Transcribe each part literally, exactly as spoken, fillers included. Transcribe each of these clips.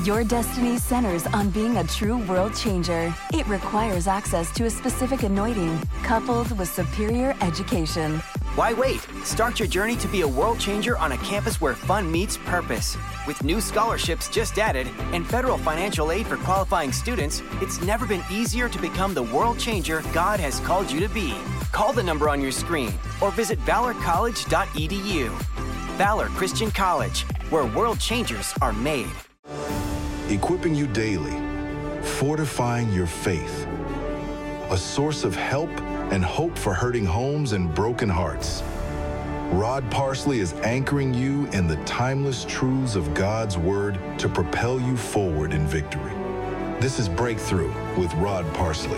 Your destiny centers on being a true world changer. It requires access to a specific anointing, coupled with superior education. Why wait? Start your journey to be a world changer on a campus where fun meets purpose. With new scholarships just added and federal financial aid for qualifying students, it's never been easier to become the world changer God has called you to be. Call the number on your screen or visit valor college dot e d u. Valor Christian College, where world changers are made. Equipping you daily, fortifying your faith, a source of help and hope for hurting homes and broken hearts. Rod Parsley is anchoring you in the timeless truths of God's Word to propel you forward in victory. This is Breakthrough with Rod Parsley.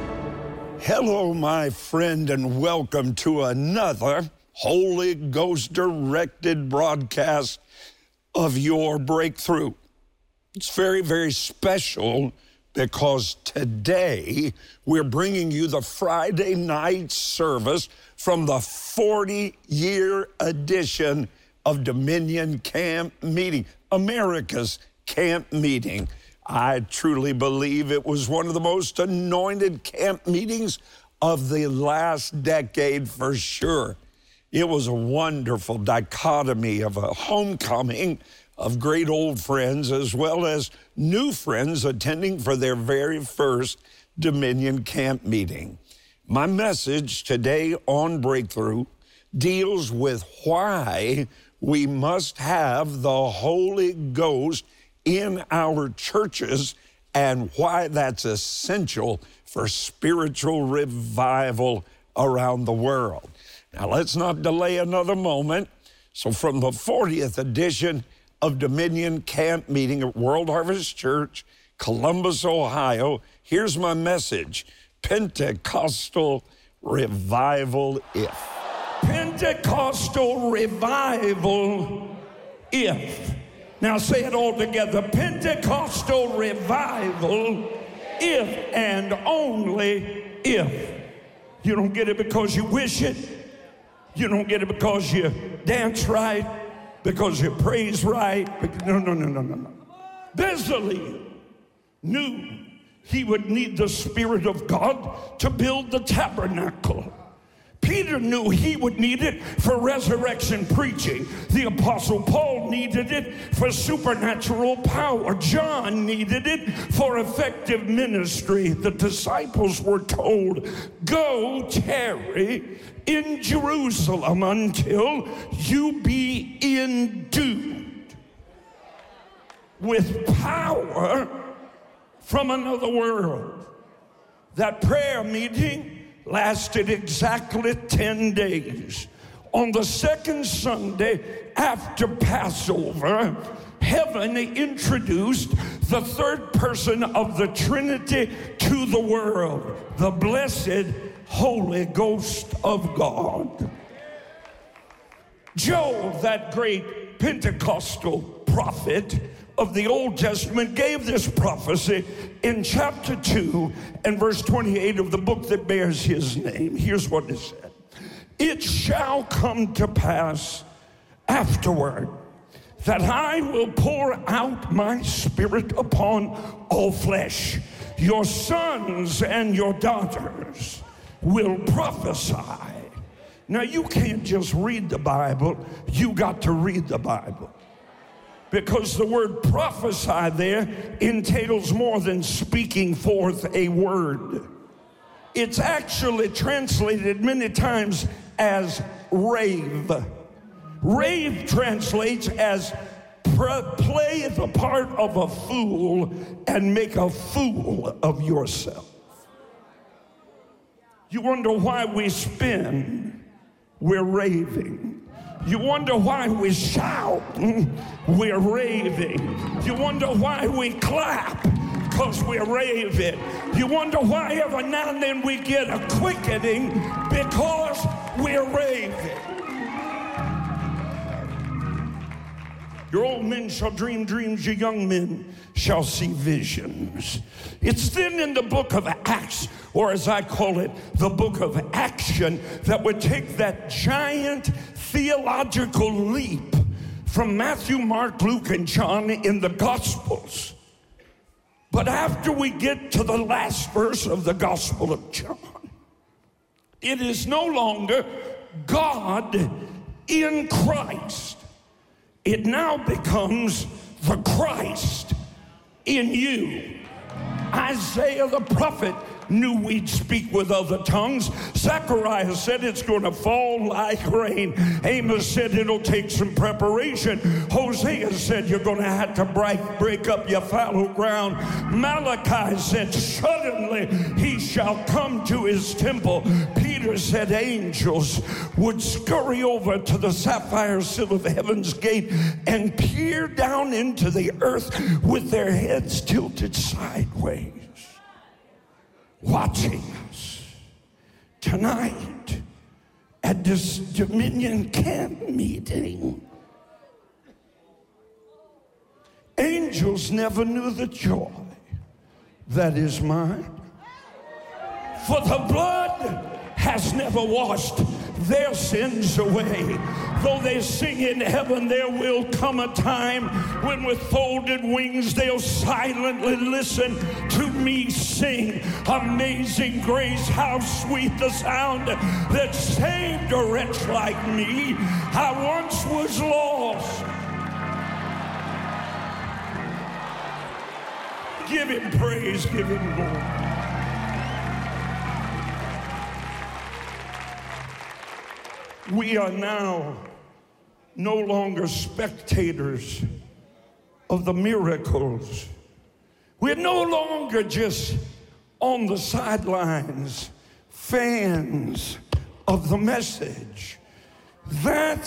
Hello, my friend, and welcome to another Holy Ghost-directed broadcast of your Breakthrough. It's very, very special because today we're bringing you the Friday night service from the forty-year edition of Dominion Camp Meeting, America's camp meeting. I truly believe it was one of the most anointed camp meetings of the last decade for sure. It was a wonderful dichotomy of a homecoming of great old friends as well as new friends attending for their very first Dominion Camp meeting. My message today on Breakthrough deals with why we must have the Holy Ghost in our churches and why that's essential for spiritual revival around the world. Now, let's not delay another moment. So from the fortieth edition of Dominion Camp Meeting at World Harvest Church, Columbus, Ohio, here's my message: Pentecostal revival if. Pentecostal revival if. Now say it all together. Pentecostal revival if and only if. You don't get it because you wish it. You don't get it because you dance right, because you praise right. No, no, no, no, no, no. Bezalel knew he would need the Spirit of God to build the tabernacle. Peter knew he would need it for resurrection preaching. The Apostle Paul needed it for supernatural power. John needed it for effective ministry. The disciples were told, go tarry in Jerusalem until you be endued with power from another world. That prayer meeting lasted exactly ten days. On the second Sunday after Passover, heaven introduced the third person of the Trinity to the world, the blessed Holy Ghost of God. Joel, that great Pentecostal prophet of the Old Testament, gave this prophecy in chapter two and verse twenty-eight of the book that bears his name. Here's what it said. It shall come to pass afterward that I will pour out my Spirit upon all flesh. Your sons and your daughters will prophesy. Now, you can't just read the Bible, you got to read the Bible. Because the word prophesy there entails more than speaking forth a word. It's actually translated many times as rave. Rave translates as play the part of a fool and make a fool of yourself. You wonder why we spin, we're raving. You wonder why we shout, we're raving. You wonder why we clap, because we're raving. You wonder why every now and then we get a quickening, because we're raving. Your old men shall dream dreams, your young men shall see visions. It's then in the book of Acts, or as I call it, the book of action, that would take that giant theological leap from Matthew, Mark, Luke, and John in the Gospels. But after we get to the last verse of the Gospel of John, it is no longer God in Christ. It now becomes the Christ in you. Isaiah the prophet knew we'd speak with other tongues. Zechariah said it's going to fall like rain. Amos said it'll take some preparation. Hosea said you're going to have to break, break up your fallow ground. Malachi said suddenly he shall come to his temple. Peter said angels would scurry over to the sapphire sill of heaven's gate and peer down into the earth with their heads tilted sideways, watching us. Tonight at this Dominion camp meeting, angels never knew the joy that is mine, for the blood has never washed their sins away. Though they sing in heaven, there will come a time when with folded wings they'll silently listen to me sing. Amazing grace, how sweet the sound that saved a wretch like me. I once was lost. Give him praise, give him glory. We are now no longer spectators of the miracles. We're no longer just on the sidelines, fans of the message. That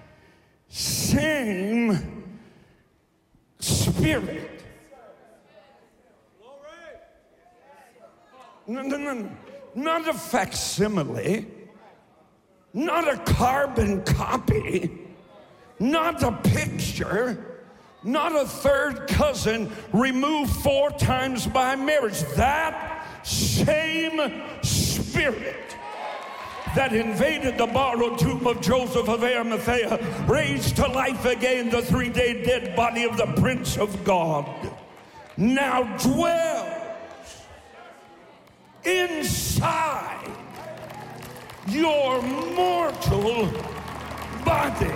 same Spirit. No, no, no, not a facsimile. Not a carbon copy, not a picture, not a third cousin removed four times by marriage. That same Spirit that invaded the borrowed tomb of Joseph of Arimathea, raised to life again the three-day dead body of the Prince of God, now dwells inside your mortal body.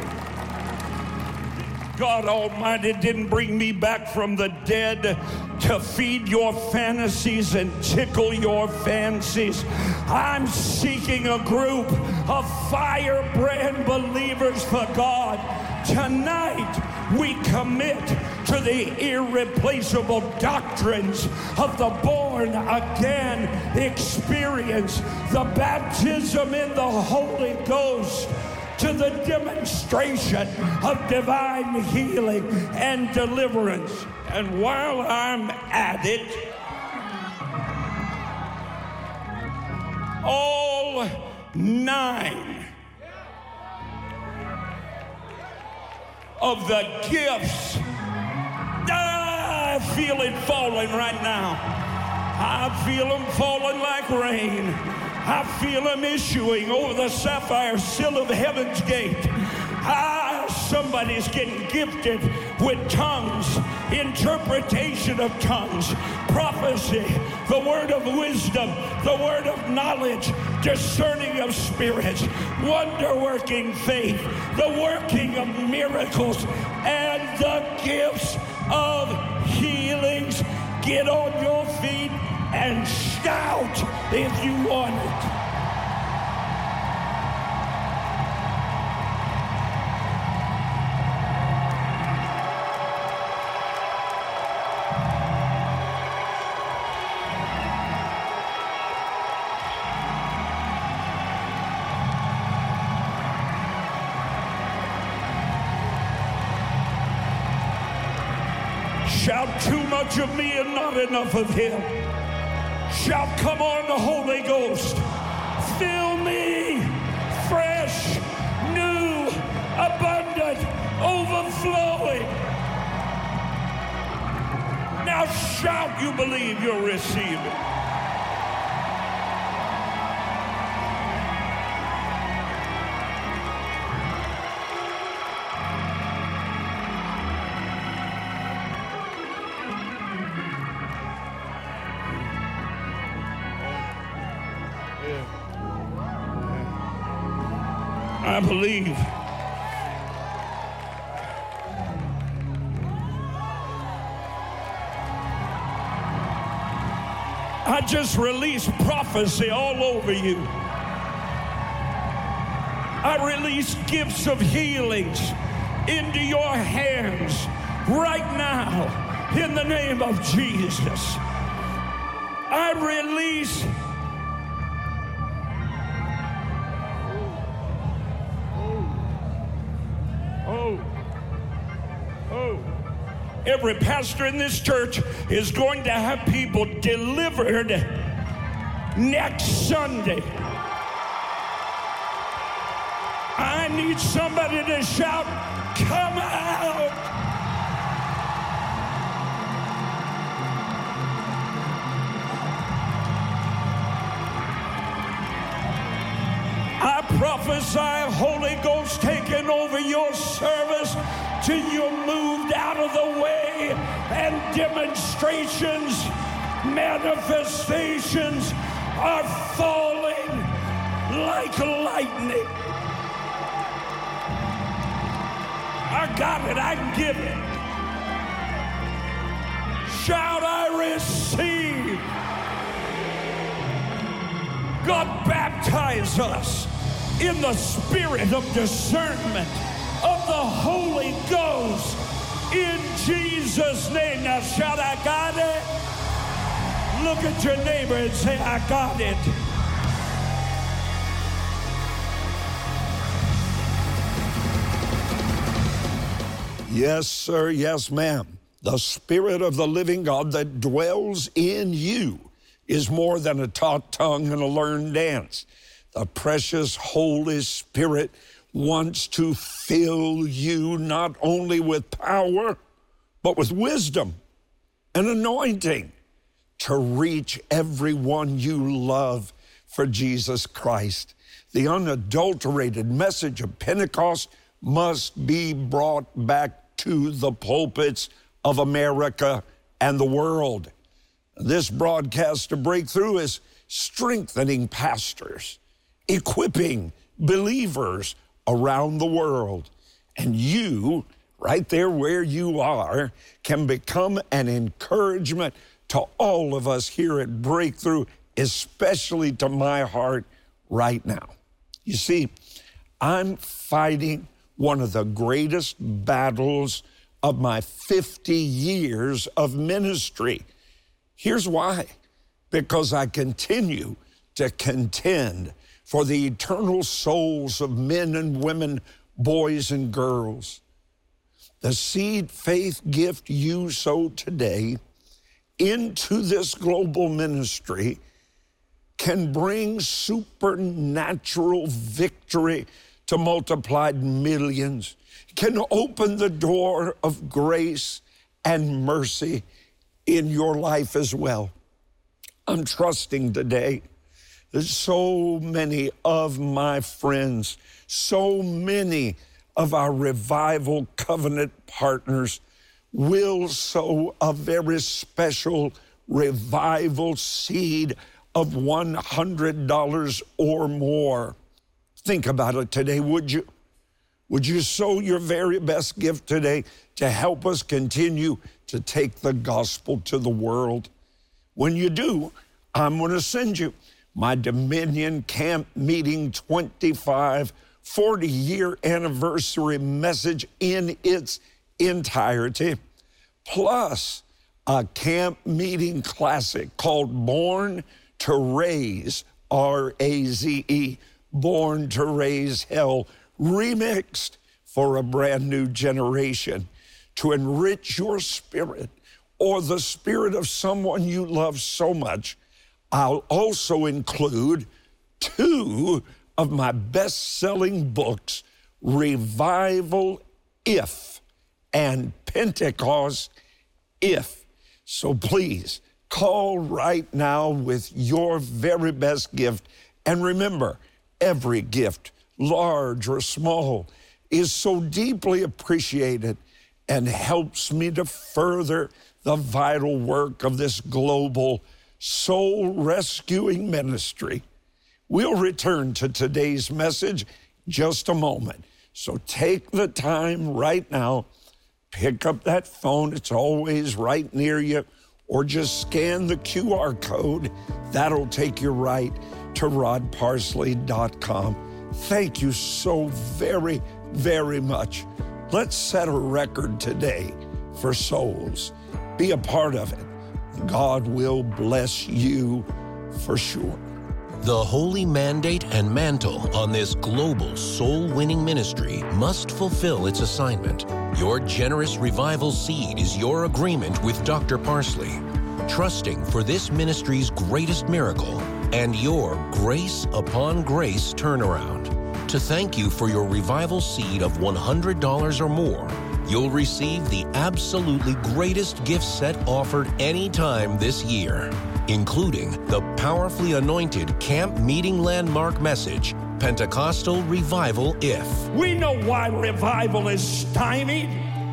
God Almighty didn't bring me back from the dead to feed your fantasies and tickle your fancies. I'm seeking a group of firebrand believers for God. Tonight, we commit to the irreplaceable doctrines of the born again experience, the baptism in the Holy Ghost, to the demonstration of divine healing and deliverance. And while I'm at it, all nine of the gifts, I feel it falling right now. I feel them falling like rain. I feel them issuing over the sapphire sill of heaven's gate. Ah, somebody's getting gifted with tongues, interpretation of tongues, prophecy, the word of wisdom, the word of knowledge, discerning of spirits, wonder-working faith, the working of miracles, and the gifts of healings. Get on your feet and shout if you want it. Shout too much of me and not enough of him. Shout, come on, the Holy Ghost. Fill me fresh, new, abundant, overflowing. Now shout you believe you'll receive it. I believe. I just release prophecy all over you. I release gifts of healings into your hands right now in the name of Jesus. I release oh, oh, oh. Every pastor in this church is going to have people delivered next Sunday. I need somebody to shout, "Come out!" I prophesy Holy Ghost taking over your service till you're moved out of the way, and demonstrations, manifestations are falling like lightning. I got it, I can give it. Shout, I receive. God, baptize us in the spirit of discernment of the Holy Ghost in Jesus' name. Now shout, I got it. Look at your neighbor and say, I got it. Yes, sir. Yes, ma'am. The Spirit of the living God that dwells in you is more than a taught tongue and a learned dance. The precious Holy Spirit wants to fill you not only with power, but with wisdom and anointing to reach everyone you love for Jesus Christ. The unadulterated message of Pentecost must be brought back to the pulpits of America and the world. This broadcast of Breakthrough is strengthening pastors, equipping believers around the world. And you, right there where you are, can become an encouragement to all of us here at Breakthrough, especially to my heart right now. You see, I'm fighting one of the greatest battles of my fifty years of ministry. Here's why. Because I continue to contend for the eternal souls of men and women, boys and girls. The seed faith gift you sow today into this global ministry can bring supernatural victory to multiplied millions, can open the door of grace and mercy in your life as well. I'm trusting today that so many of my friends, so many of our Revival Covenant partners will sow a very special revival seed of one hundred dollars or more. Think about it today, would you? Would you sow your very best gift today to help us continue to take the gospel to the world? When you do, I'm going to send you my Dominion Camp Meeting twenty-five forty-year anniversary message in its entirety, plus a camp meeting classic called Born to Raise, R A Z E, Born to Raise Hell, remixed for a brand new generation to enrich your spirit or the spirit of someone you love so much. I'll also include two of my best-selling books, Revival If and Pentecost If. So please, call right now with your very best gift. And remember, every gift, large or small, is so deeply appreciated and helps me to further the vital work of this global soul rescuing ministry. We'll return to today's message just a moment. So take the time right now, pick up that phone. It's always right near you, or just scan the Q R code. That'll take you right to rod parsley dot com. Thank you so very, very much. Let's set a record today for souls. Be a part of it. God will bless you for sure. The holy mandate and mantle on this global soul-winning ministry must fulfill its assignment. Your generous revival seed is your agreement with Doctor Parsley, trusting for this ministry's greatest miracle and your grace upon grace turnaround. To thank you for your revival seed of one hundred dollars or more, you'll receive the absolutely greatest gift set offered anytime this year, including the powerfully anointed camp meeting landmark message, Pentecostal Revival If. We know why revival is stymied.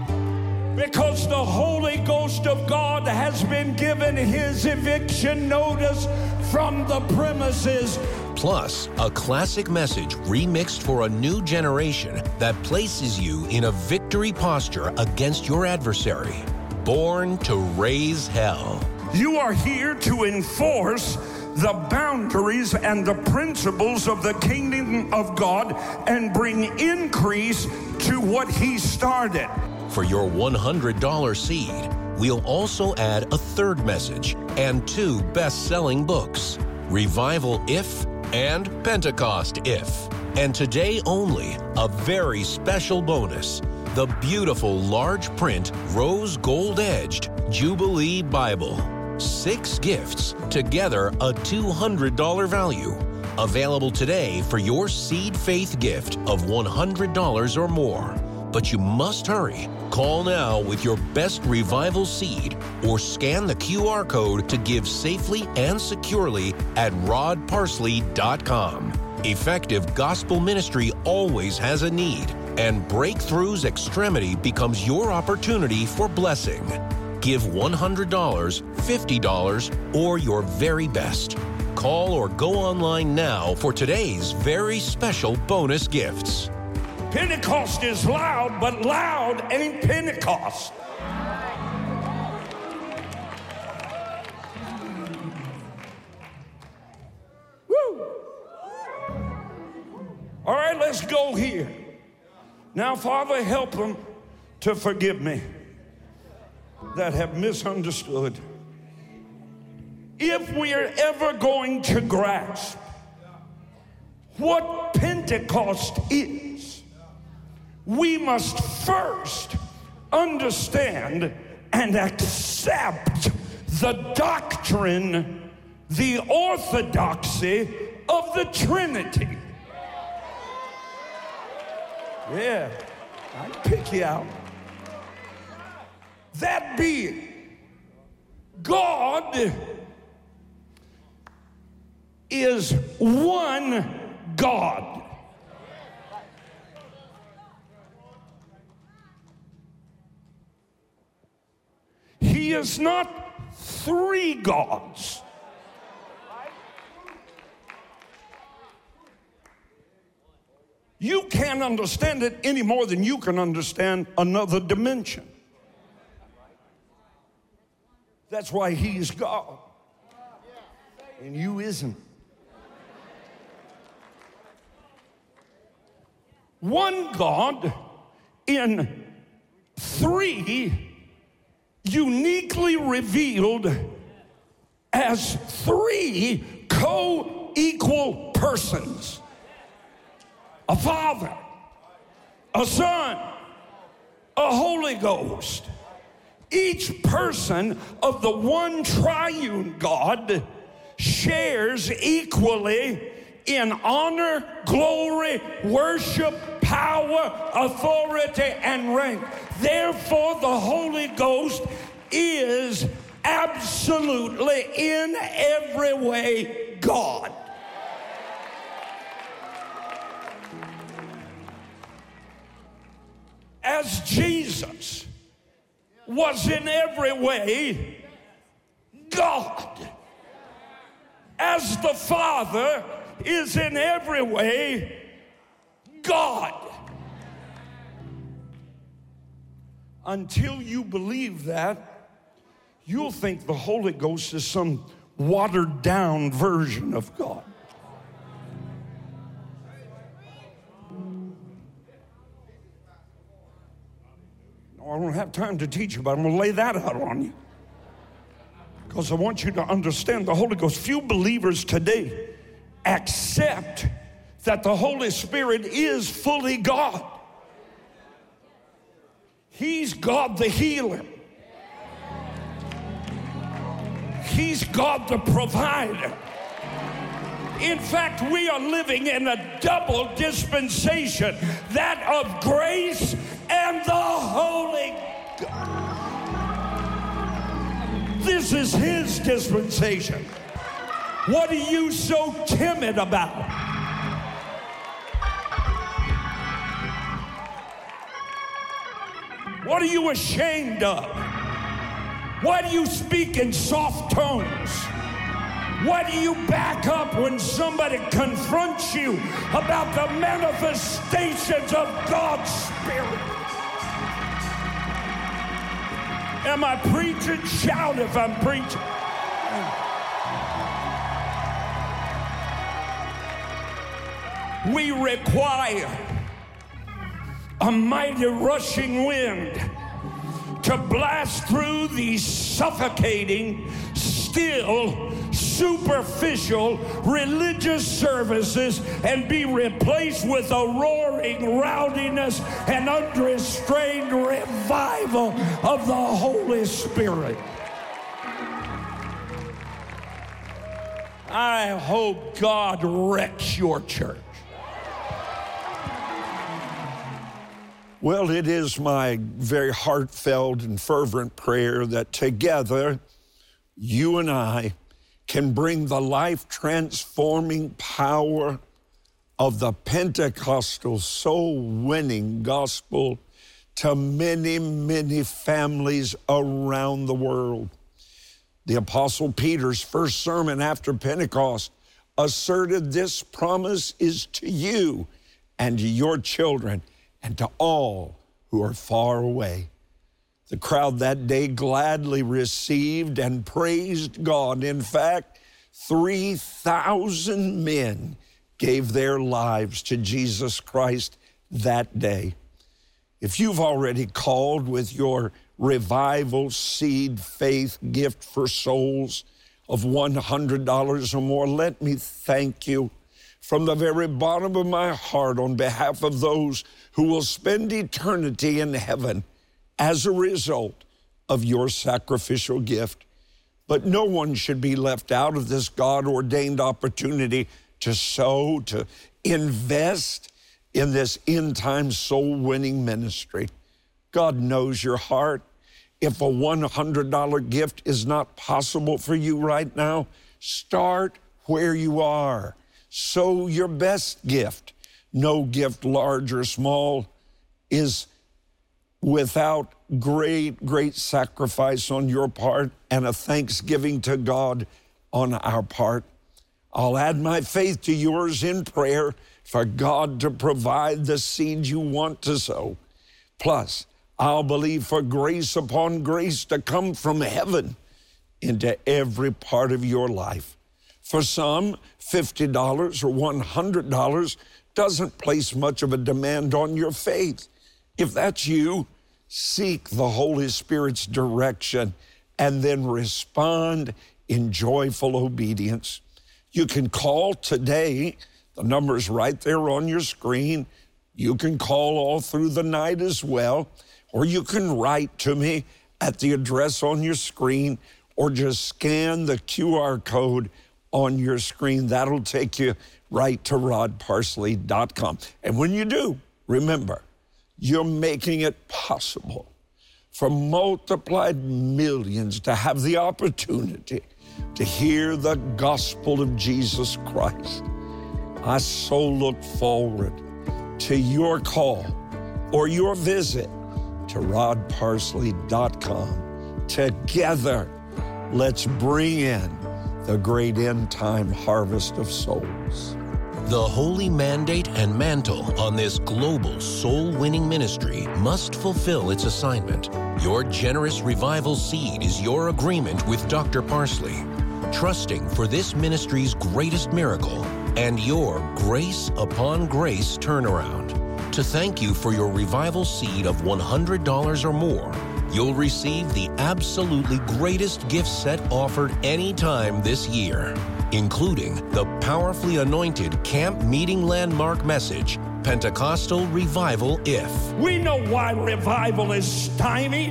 Because the Holy Ghost of God has been given his eviction notice from the premises. Plus, a classic message remixed for a new generation that places you in a victory posture against your adversary. Born to raise hell. You are here to enforce the boundaries and the principles of the kingdom of God and bring increase to what he started. For your one hundred dollars seed, we'll also add a third message and two best-selling books, Revival If and Pentecost If. And today only, a very special bonus, the beautiful large print rose gold-edged Jubilee Bible. Six gifts, together a two hundred dollars value. Available today for your seed faith gift of one hundred dollars or more. But you must hurry. Call now with your best revival seed or scan the Q R code to give safely and securely at rod parsley dot com. Effective gospel ministry always has a need, and Breakthrough's extremity becomes your opportunity for blessing. Give one hundred dollars, fifty dollars, or your very best. Call or go online now for today's very special bonus gifts. Pentecost is loud, but loud ain't Pentecost. Woo! All right, let's go here. Now, Father, help them to forgive me that have misunderstood. If we are ever going to grasp what Pentecost is, we must first understand and accept the doctrine, the orthodoxy of the Trinity. Yeah, I pick you out. That being, God is one God. He is not three gods. You can't understand it any more than you can understand another dimension. That's why he's God and you isn't. One God in three uniquely revealed as three co-equal persons. A Father, a Son, a Holy Ghost. Each person of the one triune God shares equally in honor, glory, worship, power, authority, and rank. Therefore, the Holy Ghost is absolutely in every way God. As Jesus was in every way God, as the Father is in every way God. Until you believe that, you'll think the Holy Ghost is some watered down version of God. No, I don't have time to teach you, but I'm going to lay that out on you, because I want you to understand the Holy Ghost. Few believers today accept that the Holy Spirit is fully God. He's God the healer. He's God the provider. In fact, we are living in a double dispensation, that of grace and the Holy God. This is His dispensation. What are you so timid about? What are you ashamed of? Why do you speak in soft tones? Why do you back up when somebody confronts you about the manifestations of God's Spirit? Am I preaching? Shout if I'm preaching. We require a mighty rushing wind to blast through these suffocating, still, superficial religious services and be replaced with a roaring rowdiness and unrestrained revival of the Holy Spirit. I hope God wrecks your church. Well, it is my very heartfelt and fervent prayer that together you and I can bring the life-transforming power of the Pentecostal soul-winning gospel to many, many families around the world. The Apostle Peter's first sermon after Pentecost asserted this promise is to you and to your children and to all who are far away. The crowd that day gladly received and praised God. In fact, three thousand men gave their lives to Jesus Christ that day. If you've already called with your revival seed faith gift for souls of one hundred dollars or more, let me thank you from the very bottom of my heart on behalf of those who will spend eternity in heaven as a result of your sacrificial gift. But no one should be left out of this God-ordained opportunity to sow, to invest in this end-time soul-winning ministry. God knows your heart. If a one hundred dollars gift is not possible for you right now, start where you are. Sow your best gift. No gift, large or small, is without great, great sacrifice on your part and a thanksgiving to God on our part. I'll add my faith to yours in prayer for God to provide the seed you want to sow. Plus, I'll believe for grace upon grace to come from heaven into every part of your life. For some, fifty dollars or one hundred dollars doesn't place much of a demand on your faith. If that's you, seek the Holy Spirit's direction and then respond in joyful obedience. You can call today. The number's right there on your screen. You can call all through the night as well, or you can write to me at the address on your screen, or just scan the Q R code on your screen. That'll take you right to rod parsley dot com. And when you do, remember, you're making it possible for multiplied millions to have the opportunity to hear the gospel of Jesus Christ. I so look forward to your call or your visit to rod parsley dot com. Together, let's bring in the great end-time harvest of souls. The holy mandate and mantle on this global soul-winning ministry must fulfill its assignment. Your generous revival seed is your agreement with Doctor Parsley, trusting for this ministry's greatest miracle and your grace upon grace turnaround. To thank you for your revival seed of one hundred dollars or more, you'll receive the absolutely greatest gift set offered anytime this year, including the powerfully anointed Camp Meeting Landmark message, Pentecostal Revival If. We know why revival is stymied.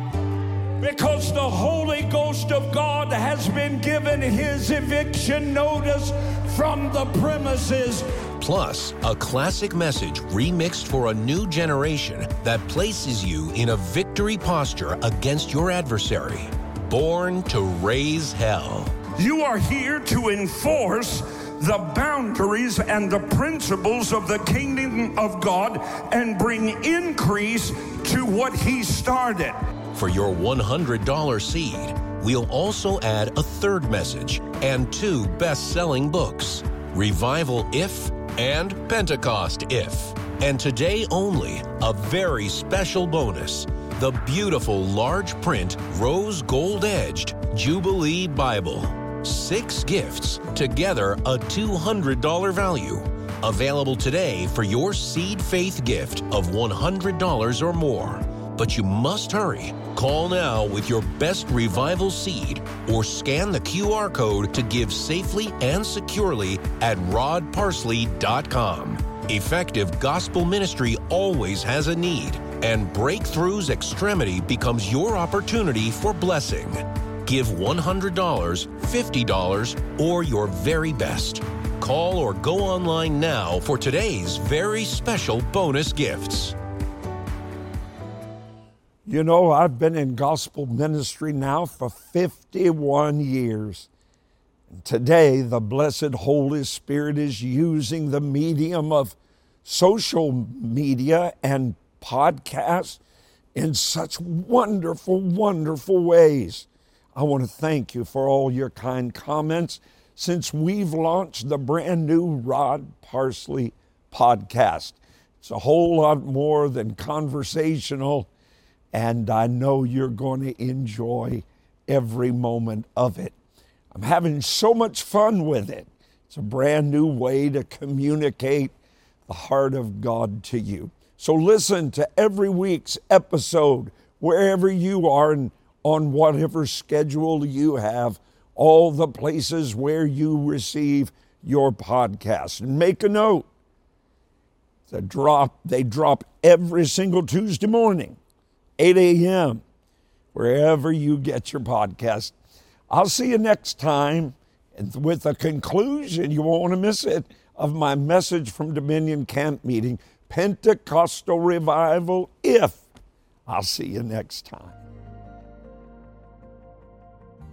Because the Holy Ghost of God has been given his eviction notice from the premises. Plus, a classic message remixed for a new generation that places you in a victory posture against your adversary. Born to raise hell. You are here to enforce the boundaries and the principles of the kingdom of God and bring increase to what he started. For your one hundred dollars seed, we'll also add a third message and two best-selling books, Revival If and Pentecost If. And today only, a very special bonus, the beautiful large print rose gold-edged Jubilee Bible. Six gifts, together a two hundred dollars value. Available today for your seed faith gift of one hundred dollars or more. But you must hurry. Call now with your best revival seed or scan the Q R code to give safely and securely at rod parsley dot com. Effective gospel ministry always has a need, and Breakthrough's extremity becomes your opportunity for blessing. Give one hundred dollars, fifty dollars, or your very best. Call or go online now for today's very special bonus gifts. You know, I've been in gospel ministry now for fifty-one years. And today, the blessed Holy Spirit is using the medium of social media and podcasts in such wonderful, wonderful ways. I want to thank you for all your kind comments since we've launched the brand new Rod Parsley podcast. It's a whole lot more than conversational, and I know you're going to enjoy every moment of it. I'm having so much fun with it. It's a brand new way to communicate the heart of God to you. So listen to every week's episode wherever you are and on whatever schedule you have, all the places where you receive your podcast. And make a note, the drop, they drop every single Tuesday morning, eight a.m., wherever you get your podcast. I'll see you next time, and with a conclusion, you won't want to miss it, of my message from Dominion Camp Meeting, Pentecostal Revival If. I'll see you next time.